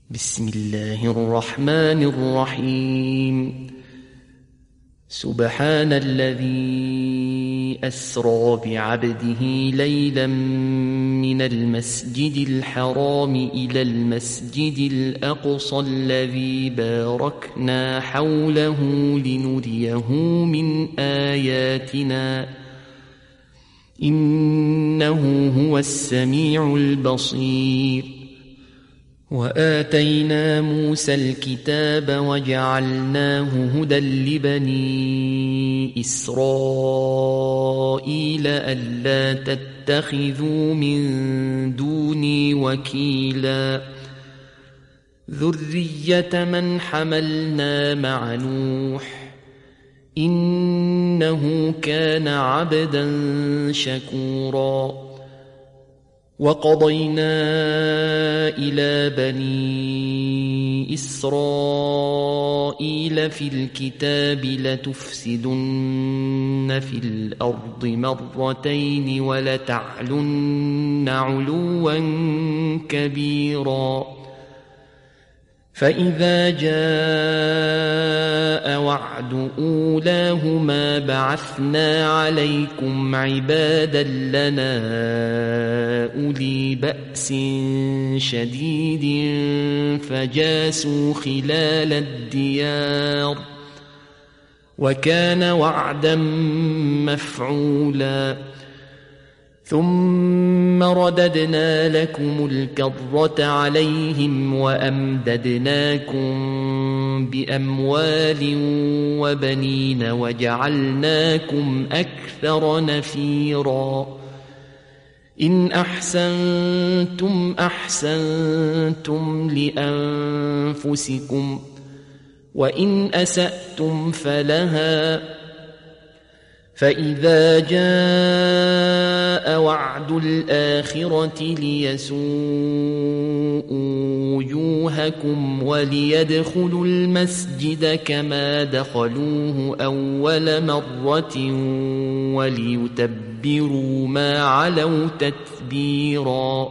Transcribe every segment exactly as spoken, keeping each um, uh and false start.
بسم الله الرحمن الرحيم. سبحان الذي أسرى بعبده ليلا من المسجد الحرام إلى المسجد الأقصى الذي باركنا حوله لنريه من آياتنا إنه هو السميع البصير. وآتينا موسى الكتاب وجعلناه هدى لبني إسرائيل ألا تتخذوا من دوني وكيلا ذرية من حملنا مع نوح إنه كان عبدا شكورا. وقضينا إلى بني إسرائيل في الكتاب لتفسدن في الأرض مرتين ولتعلن علوا كبيرا. فإذا جاء وعد أولاهما بعثنا عليكم عبادا لنا أولي بأس شديد فجاسوا خلال الديار وكان وعدا مفعولا. ثم رددنا لكم الكرة عليهم وأمددناكم بأموال وبنين وجعلناكم أكثر نفيرا. إن أحسنتم أحسنتم لأنفسكم وإن أسأتم فلها. فإذا جاء وعد الآخرة ليسوءوا وجوهكم وليدخلوا المسجد كما دخلوه أول مرة وليتبروا ما علوا تتبيرا.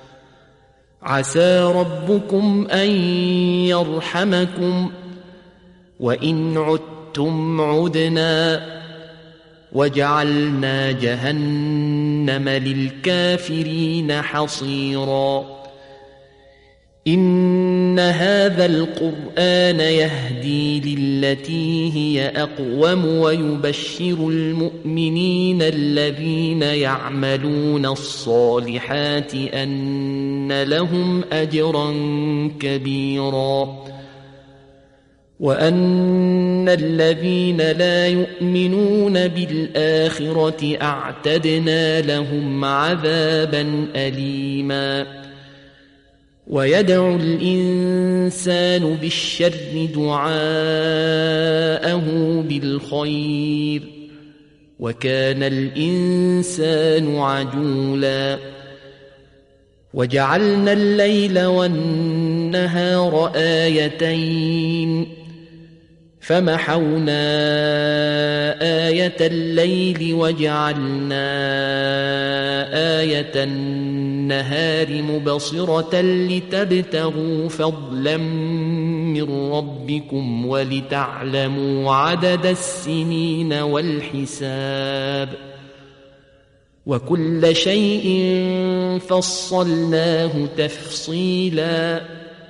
عسى ربكم أن يرحمكم وإن عدتم عدنا وجعلنا جهنم للكافرين حصيرا. إن هذا القرآن يهدي للتي هي أقوم ويبشر المؤمنين الذين يعملون الصالحات أن لهم أجرا كبيرا وأن الذين لا يؤمنون بالآخرة أعتدنا لهم عذابا أليما. ويدعو الإنسان بالشر دعاءه بالخير وكان الإنسان عجولا. وجعلنا الليل والنهار آيتين فمحونا آية الليل وجعلنا آية النهار مبصرة لتبتغوا فضلا من ربكم ولتعلموا عدد السنين والحساب وكل شيء فصلناه تفصيلا.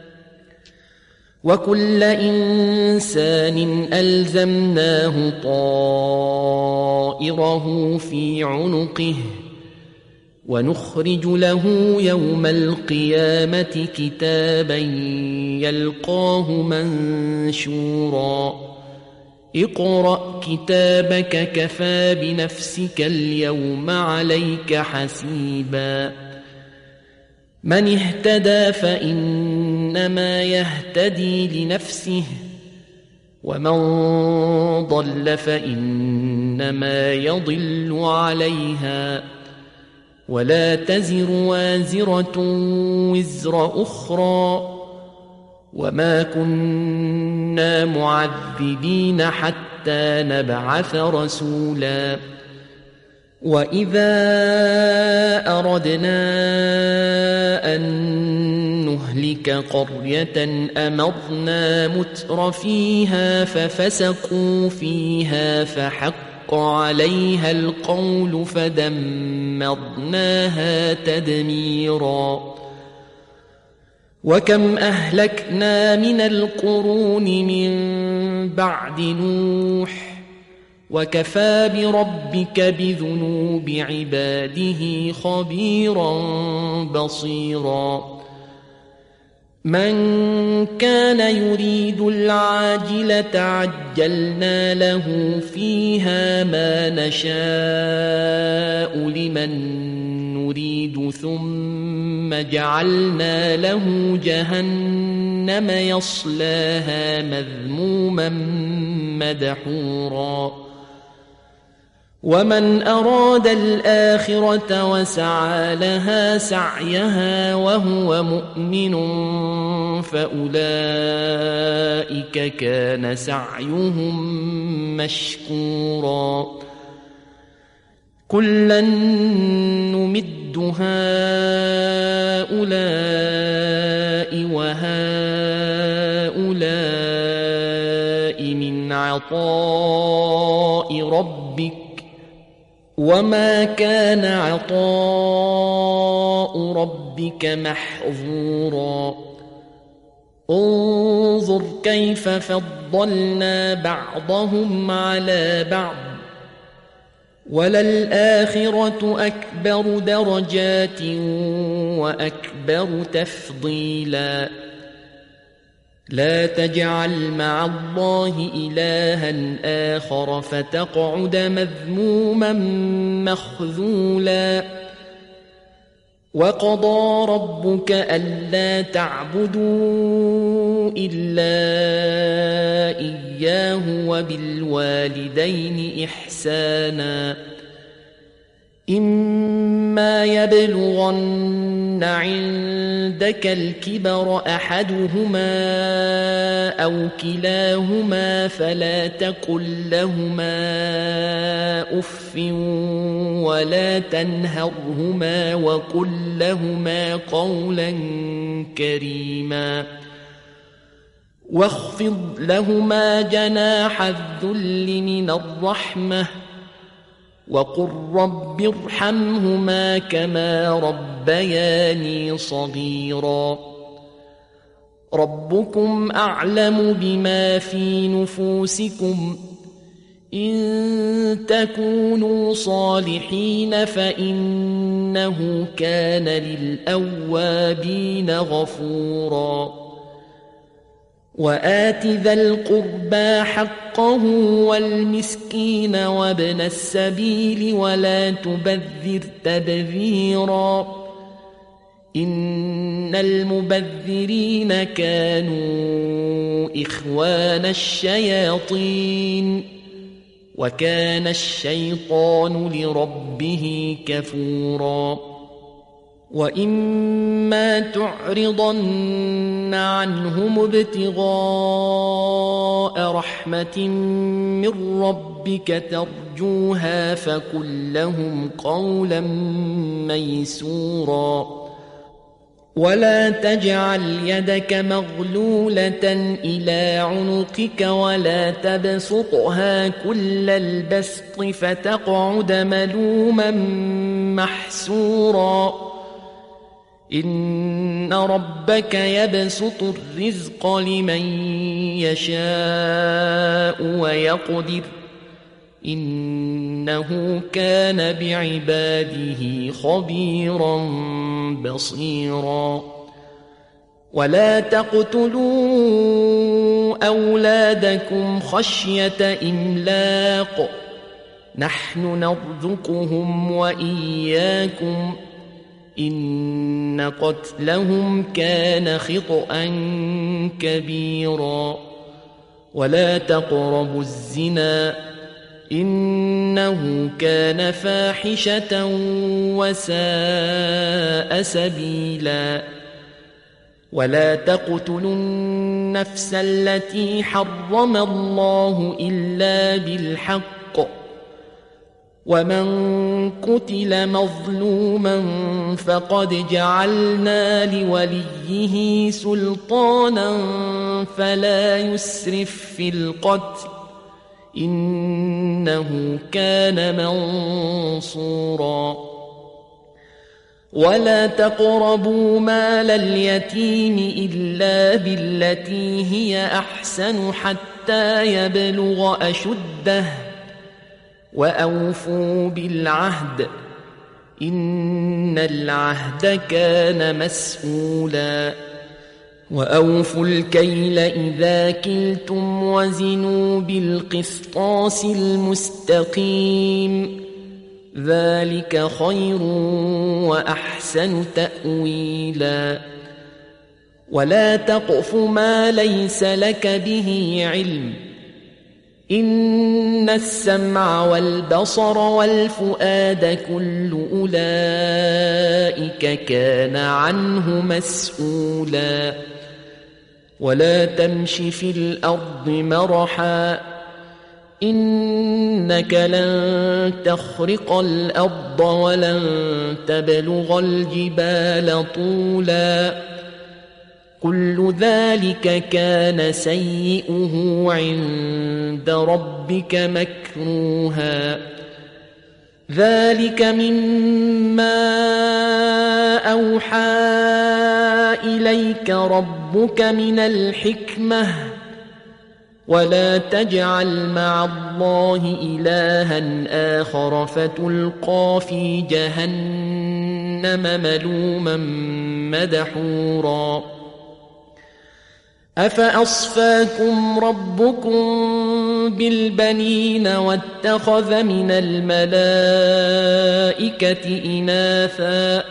وكل إنسان ألزمناه طائره في عنقه ونخرج له يوم القيامة كتابا يلقاه منشورا. اقرأ كتابك كفى بنفسك اليوم عليك حسيبا. من اهتدى فإنما يهتدي لنفسه ومن ضل فإنما يضل عليها ولا تزر وازرة وزر أخرى وما كنا معذبين حتى نبعث رسولا. وإذا أردنا أن نهلك قرية أمرنا متر فيها ففسقوا فيها فحق عليها القول فدمرناها تدميرا وكم أهلكنا من القرون من بعد نوح وكفى بربك بذنوب عباده خبيرا بصيرا من كان يريد العاجلة عجلنا له فيها ما نشاء لمن نريد ثم جعلنا له جهنم يصلاها مذموما مدحورا ومن أراد الآخرة وسعى لها سعيها وهو مؤمن فأولئك كان سعيهم مشكورا كلا نمد هؤلاء وهؤلاء من عطاء ربك وما كان عطاء ربك محظورا انظر كيف فضلنا بعضهم على بعض وللآخرة أكبر درجات وأكبر تفضيلا لا تجعل مع الله إلها آخر فتقعد مذموما مخذولا وقضى ربك ألا تعبدوا إلا إياه وبالوالدين إحسانا إما يبلغن عندك الكبر أحدهما أو كلاهما فلا تقل لهما أف ولا تنهرهما وقل لهما قولا كريما واخفض لهما جناح الذل من الرحمة وقل رب ارحمهما كما ربياني صغيرا ربكم أعلم بما في نفوسكم إن تكونوا صالحين فإنه كان للأوابين غفورا وآت ذا القربى حقه والمسكين وابن السبيل ولا تبذر تبذيرا إن المبذرين كانوا إخوان الشياطين وكان الشيطان لربه كفورا وإما تعرضن عنهم ابتغاء رحمة من ربك ترجوها فقل لهم قولا ميسورا ولا تجعل يدك مغلولة إلى عنقك ولا تبسطها كل البسط فتقعد ملوما محسورا إن ربك يبسط الرزق لمن يشاء ويقدر إنه كان بعباده خبيرا بصيرا ولا تقتلوا أولادكم خشية إملاق نحن نرزقهم وإياكم إن قتلهم كان خطأ كبيرا ولا تقربوا الزنا إنه كان فاحشة وساء سبيلا ولا تقتلوا النفس التي حرم الله إلا بالحق ومن قتل مظلوما فقد جعلنا لوليه سلطانا فلا يسرف في القتل إنه كان منصورا ولا تقربوا مال اليتيم إلا بالتي هي أحسن حتى يبلغ أشده وأوفوا بالعهد إن العهد كان مسؤولا وأوفوا الكيل إذا كلتم وزنوا بالقسطاس المستقيم ذلك خير وأحسن تأويلا ولا تقف ما ليس لك به علم إن السمع والبصر والفؤاد كل أولئك كان عنه مسؤولا ولا تمش في الأرض مرحا إنك لن تخرق الأرض ولن تبلغ الجبال طولا كل ذلك كان سيئه عند ربك مكروها ذلك مما أوحى إليك ربك من الحكمة ولا تجعل مع الله إلها آخر فتلقى في جهنم ملوما مدحورا أفأصفاكم ربكم بالبنين واتخذ من الملائكة إناثا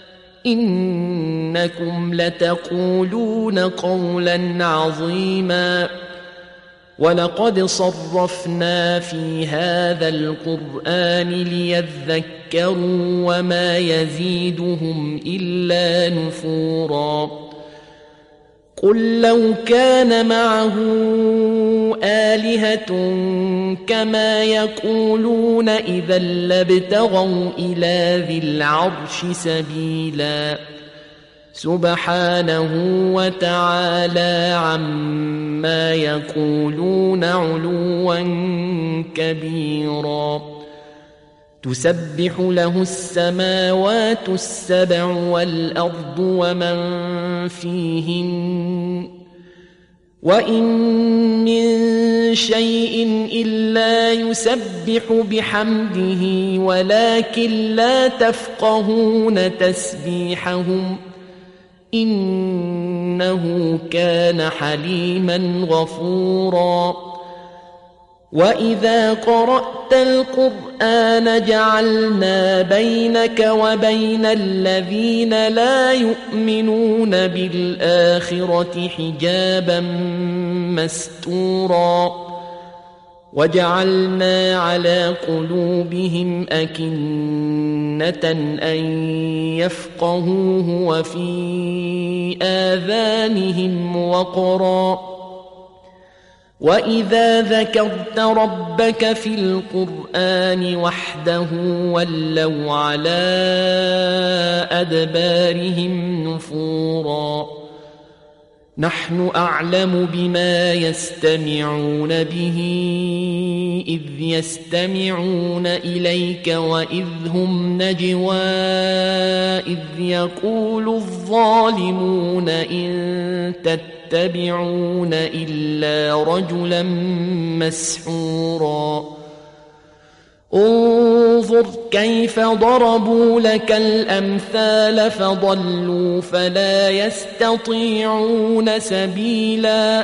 إنكم لتقولون قولا عظيما ولقد صرفنا في هذا القرآن ليذكروا وما يزيدهم إلا نفورا قل لو كان معه آلهة كما يقولون إذا لابتغوا إلى ذي العرش سبيلا سبحانه وتعالى عما يقولون علوا كبيرا تسبح له السماوات السبع والأرض ومن فيهن وإن من شيء إلا يسبح بحمده ولكن لا تفقهون تسبيحهم إنه كان حليما غفورا وإذا قرأت القرآن جعلنا بينك وبين الذين لا يؤمنون بالآخرة حجابا مستورا وجعلنا على قلوبهم أكنة أن يفقهوه وفي آذانهم وقرا وإذا ذكرت ربك في القرآن وحده ولوا على أدبارهم نفورا نحن أعلم بما يستمعون به إذ يستمعون إليك وإذ هم نجوى إذ يقول الظالمون إن تتبعون إلا رجلا مسحورا انظر كيف ضربوا لك الأمثال فضلوا فلا يستطيعون سبيلا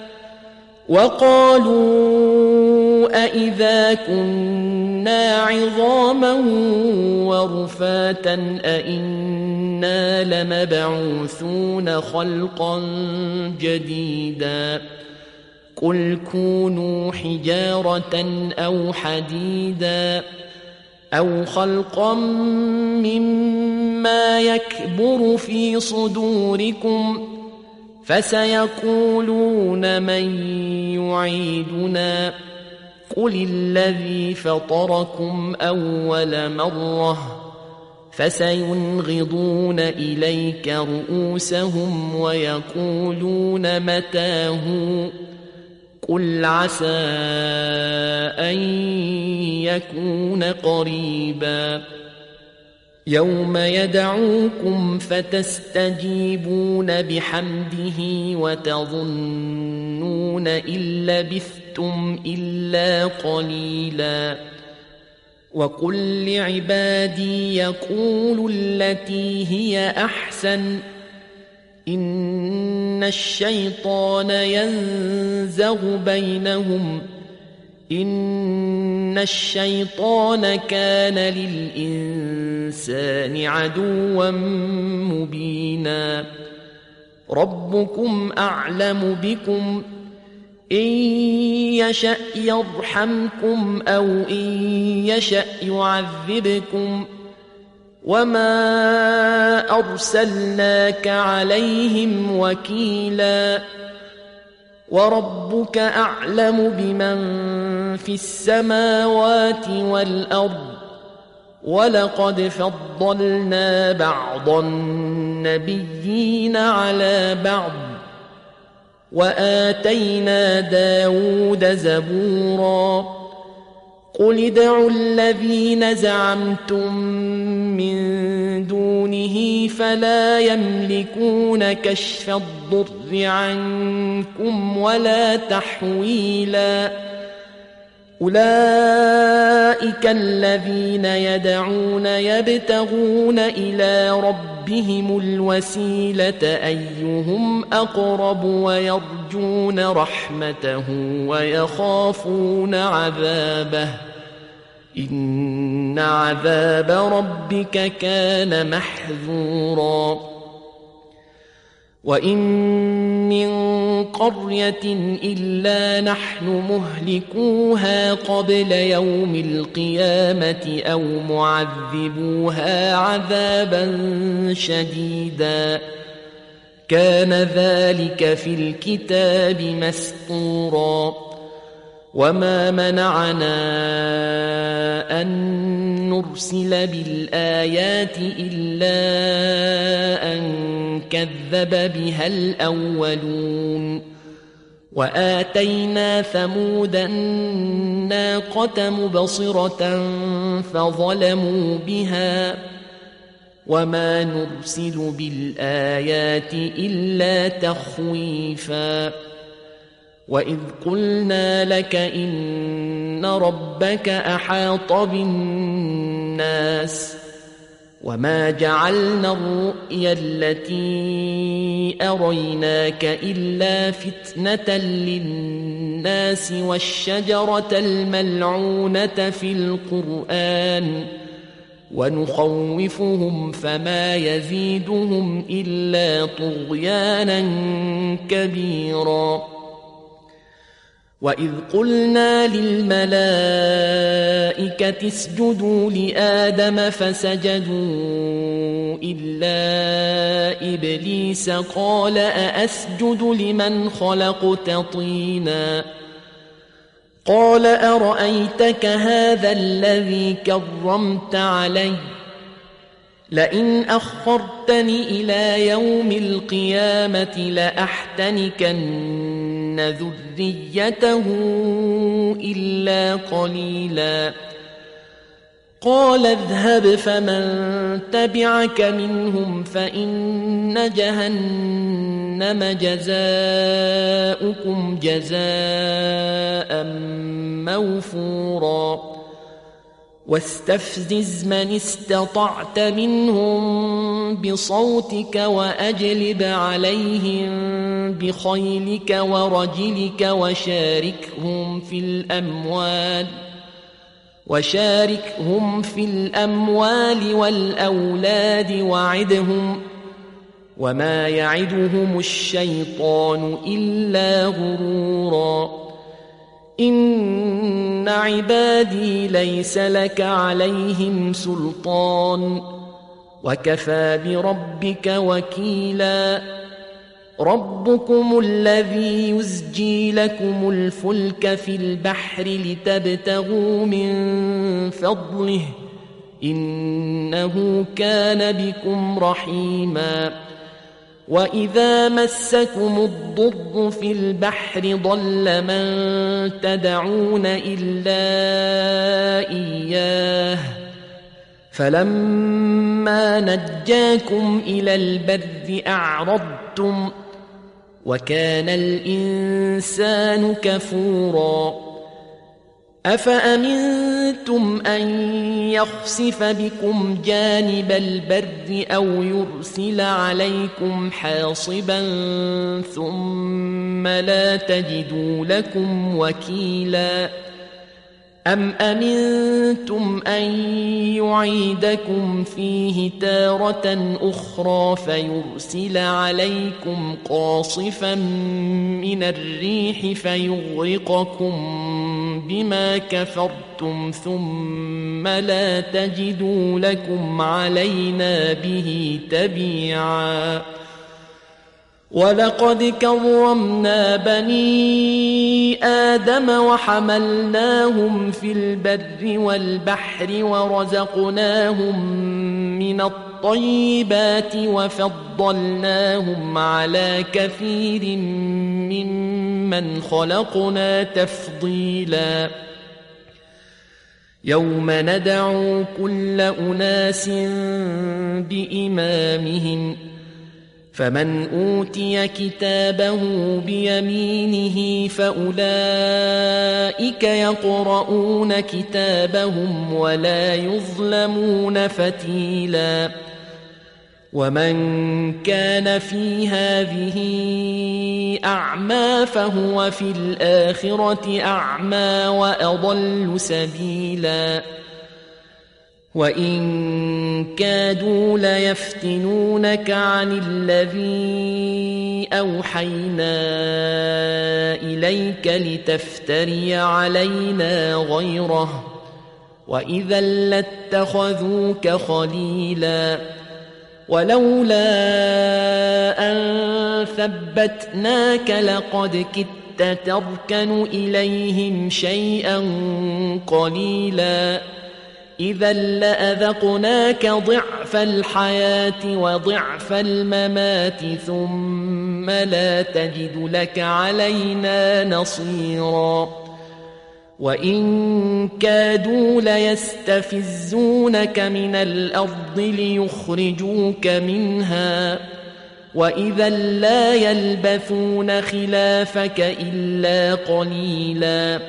وقالوا أئذا كنا عظاما ورفاتا أئنا لمبعوثون خلقا جديدا قل كونوا حجارة أو حديدا أو خلقا مما يكبر في صدوركم فسيقولون من يعيدنا قل الذي فطركم أول مرة فسينغضون إليك رؤوسهم ويقولون متاه قل عسى أن يكون قريبا يوم يدعوكم فتستجيبون بحمده وتظنون إن لبثتم إلا قليلا وقل لعبادي يقولوا التي هي أحسن إن الشيطان ينزغ بينهم إن الشيطان كان للإنسان عدوا مبينا ربكم أعلم بكم إن يشأ يرحمكم أو إن يشأ يعذبكم وما أرسلناك عليهم وكيلا وربك أعلم بمن في السماوات والأرض ولقد فضلنا بعض النبيين على بعض وآتينا داود زبورا قل ادعوا الذين زعمتم من دونه فلا يملكون كشف الضر عنكم ولا تحويلا أولئك الذين يدعون يبتغون إلى ربهم الوسيلة أيهم أقرب ويرجون رحمته ويخافون عذابه إن عذاب ربك كان محذورا وإن من قرية إلا نحن مهلكوها قبل يوم القيامة أو معذبوها عذابا شديدا كان ذلك في الكتاب مسطورا وما منعنا أن نرسل بالآيات إلا أن كذب بها الأولون وآتينا ثمود الناقة مبصرة فظلموا بها وما نرسل بالآيات إلا تخويفا وإذ قلنا لك إن ربك أحاط بالناس وما جعلنا الرؤيا التي أريناك إلا فتنة للناس والشجرة الملعونة في القرآن ونخوفهم فما يزيدهم إلا طغيانا كبيرا وإذ قلنا للملائكة اسجدوا لآدم فسجدوا إلا إبليس قال أأسجد لمن خلقت طينا قال أرأيتك هذا الذي كرمت علي لئن أخرتني إلى يوم القيامة لأحتنكن ذريته إلا قليلا قال اذهب فمن تبعك منهم فإن جهنم جزاؤكم جزاء موفورا واستفزز من استطعت منهم بصوتك وأجلب عليهم بخيلك ورجلك وشاركهم في الأموال وشاركهم في الأموال والأولاد وعدهم وما يعدهم الشيطان إلا غرورا إن عبادي ليس لك عليهم سلطان وكفى بربك وكيلا ربكم الذي يزجي لكم الفلك في البحر لتبتغوا من فضله إنه كان بكم رحيما وإذا مسكم الضر في البحر ضل من تدعون إلا إياه فلما نجاكم إلى البر أعرضتم وكان الإنسان كفورا أفأمنتم أن يخسف بكم جانب البر أو يرسل عليكم حاصبا ثم لا تجدوا لكم وكيلا أم أمنتم أن يعيدكم فيه تارة أخرى فيرسل عليكم قاصفا من الريح فيغرقكم بما كفرتم ثم لا تجدوا لكم علينا به تبيعا ولقد كرمنا بني آدم وحملناهم في البر والبحر ورزقناهم من الطيبات وفضلناهم على كثير ممن خلقنا تفضيلا يوم ندعو كل أناس بإمامهم فمن أوتي كتابه بيمينه فأولئك يقرؤون كتابهم ولا يظلمون فتيلا ومن كان في هذه أعمى فهو في الآخرة أعمى وأضل سبيلا وإن كادوا ليفتنونك عن الذي أوحينا إليك لتفتري علينا غيره وإذا لاتخذوك خليلا ولولا أن ثبتناك لقد كدت تركن إليهم شيئا قليلا إذا لأذقناك ضعف الحياة وضعف الممات ثم لا تجد لك علينا نصيرا وإن كادوا ليستفزونك من الأرض ليخرجوك منها وإذا لا يلبثون خلافك إلا قليلا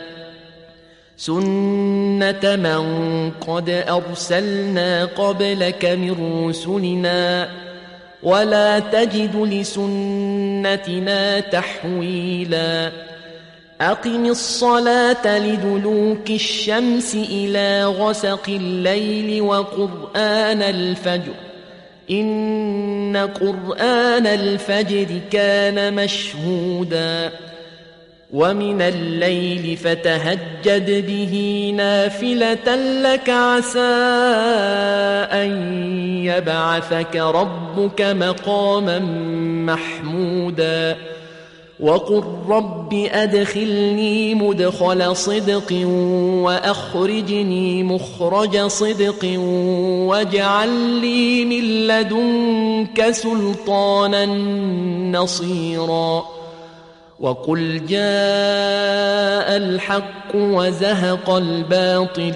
سنة من قد أرسلنا قبلك من رسلنا ولا تجد لسنتنا تحويلا أقم الصلاة لدلوك الشمس إلى غسق الليل وقرآن الفجر إن قرآن الفجر كان مشهودا ومن الليل فتهجد به نافلة لك عسى أن يبعثك ربك مقاما محمودا وقل رب أدخلني مدخل صدق وأخرجني مخرج صدق واجعل لي من لدنك سلطانا نصيرا وقل جاء الحق وزهق الباطل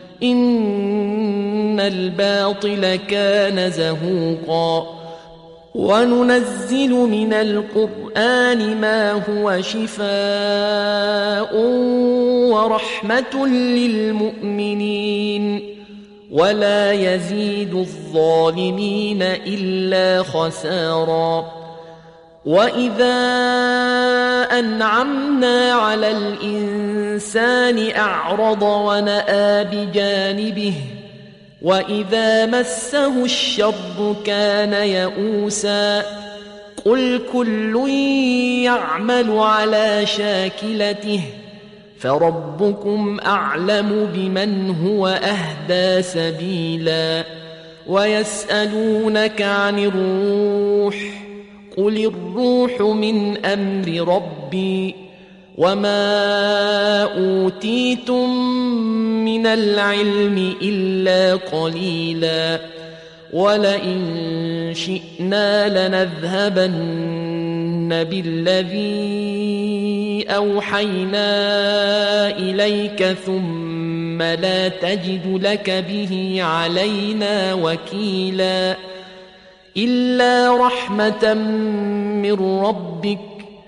إن الباطل كان زهوقا وننزل من القرآن ما هو شفاء ورحمة للمؤمنين ولا يزيد الظالمين إلا خسارا وإذا أنعمنا على الإنسان أعرض ونأى بجانبه وإذا مسه الشر كان يئوسا قل كل يعمل على شاكلته فربكم أعلم بمن هو أهدى سبيلا ويسألونك عن الروح قل الروح من أمر ربي وما أوتيتم من العلم إلا قليلا ولئن شئنا لنذهبن بالذي أوحينا إليك ثم لا تجد لك به علينا وكيلا إلا رحمة من ربك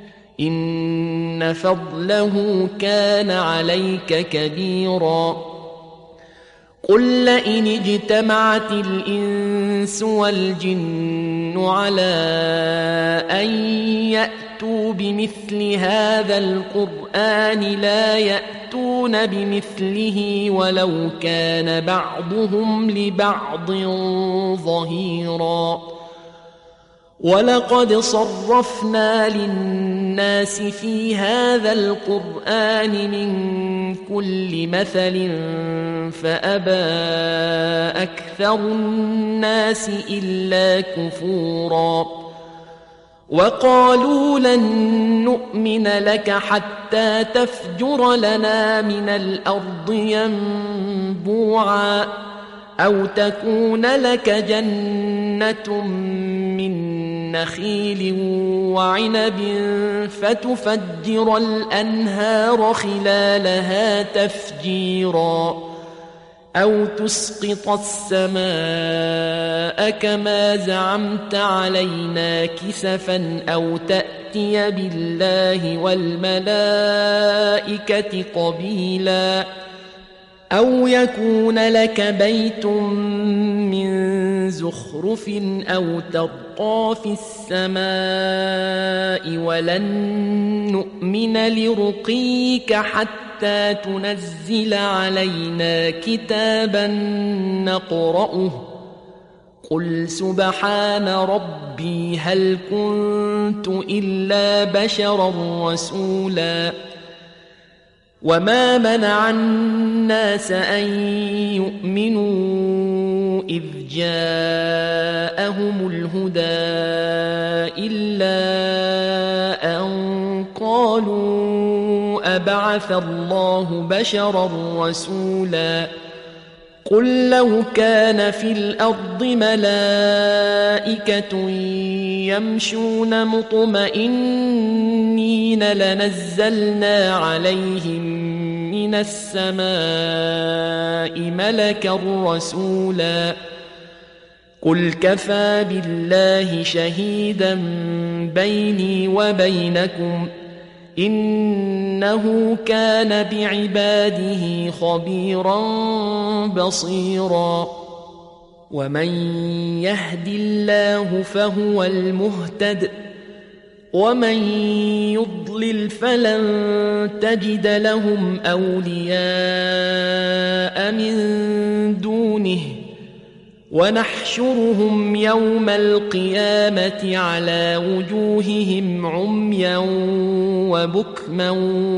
إن فضله كان عليك كبيرا قل لئن اجتمعت الإنس والجن على أن يأتوا بمثل هذا القرآن لا يأتون بمثله ولو كان بعضهم لبعض ظهيرا ولقد صرفنا للناس في هذا القرآن من كل مثل فأبى أكثر الناس إلا كفورا وقالوا لن نؤمن لك حتى تفجر لنا من الأرض ينبوعا أو تكون لك جنة من نخيل وعنب فتفجر الأنهار خلالها تفجيرا أو تسقط السماء كما زعمت علينا كسفا أو تأتي بالله والملائكة قبيلا أو يكون لك بيت من زخرف أو ترقى في السماء ولن نؤمن لرقيك حتى تنزل علينا كتابا نقرأه قل سبحان ربي هل كنت إلا بشرا رسولا وما منع الناس أن يؤمنوا إذ جاءهم الهدى إلا أن قالوا أبعث الله بشرا رسولا قل لو كان في الأرض ملائكة يمشون مطمئنين لنزلنا عليهم من السماء ملكا رسولا قل كفى بالله شهيدا بيني وبينكم إنه كان بعباده خبيرا بصيرا ومن يهد الله فهو المهتد ومن يضلل فلن تجد لهم أولياء من دونه ونحشرهم يوم القيامة على وجوههم عميا وبكما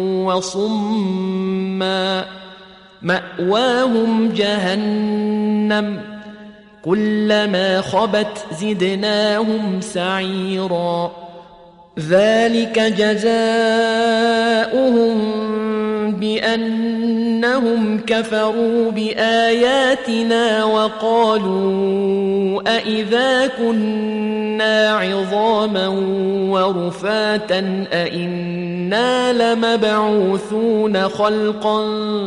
وصما مأواهم جهنم كلما خبت زدناهم سعيرا ذلك جزاؤهم بأنهم كفروا بآياتنا وقالوا أئذا كنا عظاما ورفاتا أئنا لمبعوثون خلقا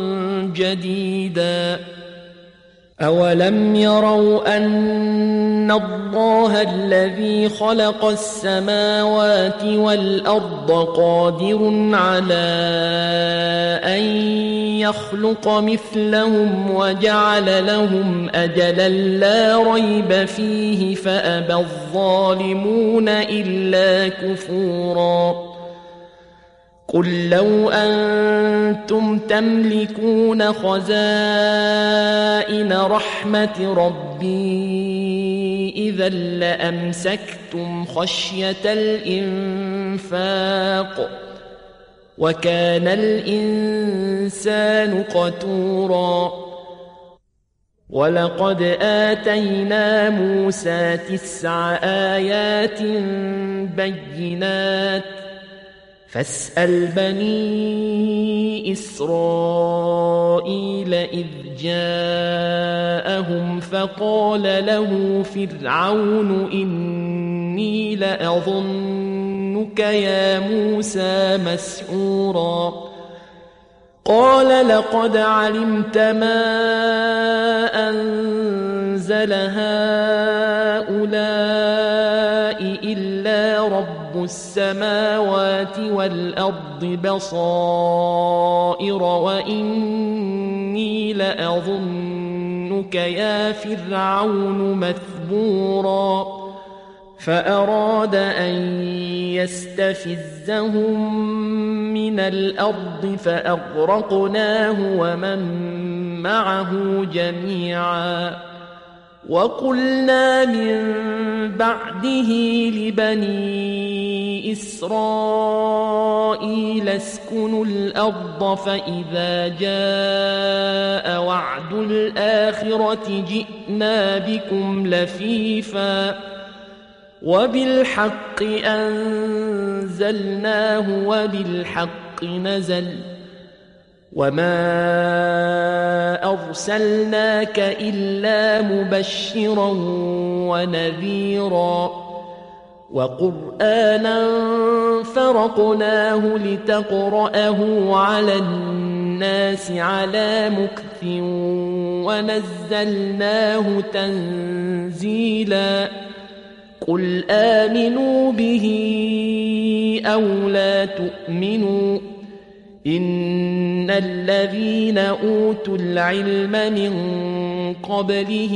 جديدا أولم يروا أن الله الذي خلق السماوات والأرض قادر على أن يخلق مثلهم وجعل لهم أجلا لا ريب فيه فأبى الظالمون إلا كفورا قل لو أنتم تملكون خزائن رحمة ربي إذا لأمسكتم خشية الإنفاق وكان الإنسان قتورا ولقد آتينا موسى تسع آيات بينات فاسأل بني إسرائيل إذ جاءهم فقال له فرعون إني لأظنك يا موسى مسحورا قال لقد علمت ما أنزل هؤلاء إلا رب السماوات والأرض بصائر وإني لأظنك يا فرعون مثبورا فأراد أن يستفزهم من الأرض فأغرقناه ومن معه جميعا وقلنا من بعده لبني إسرائيل اسكنوا الأرض فإذا جاء وعد الآخرة جئنا بكم لفيفا وبالحق أنزلناه وبالحق نزل وما أرسلناك إلا مبشرا ونذيرا وقرآنا فرقناه لتقرأه على الناس على مكث ونزلناه تنزيلا قل آمنوا به أو لا تؤمنوا إن الذين أوتوا العلم من قبله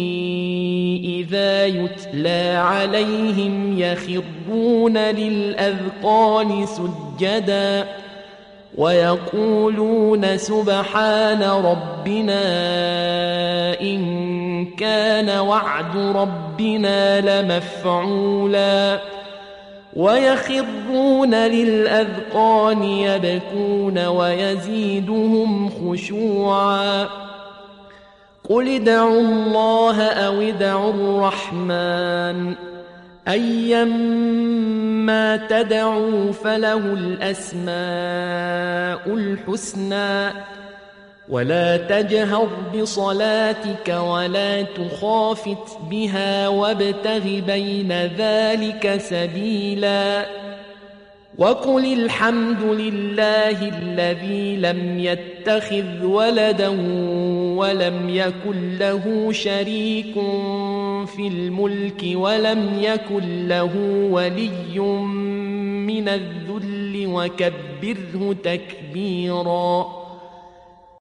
إذا يتلى عليهم يخرون للأذقان سجدا ويقولون سبحان ربنا إن كان وعد ربنا لمفعولا ويخرون للأذقان يبكون ويزيدهم خشوعا قل ادعوا الله أو ادعوا الرحمن أيما تدعوا فله الأسماء الحسنى ولا تجهر بصلاتك ولا تخافت بها وابتغ بين ذلك سبيلا وقل الحمد لله الذي لم يتخذ ولدا ولم يكن له شريك في الملك ولم يكن له ولي من الذل وكبره تكبيرا